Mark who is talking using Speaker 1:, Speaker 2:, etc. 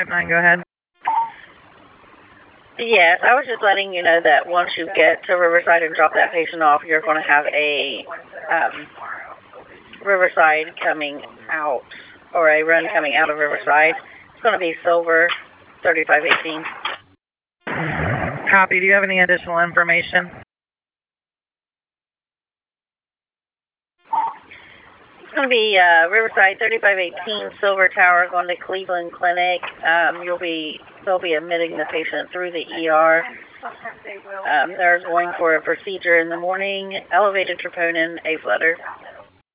Speaker 1: 9, go ahead.
Speaker 2: Yes, I was just letting you know that once you get to Riverside and drop that patient off, you're going to have a Riverside coming out, or a run coming out of Riverside. It's going to be Silver 3518.
Speaker 1: Copy. Do you have any additional information?
Speaker 2: It's going to be Riverside 3518, Silver Tower, going to Cleveland Clinic. They'll be admitting the patient through the ER. They're going for a procedure in the morning, elevated troponin, A flutter.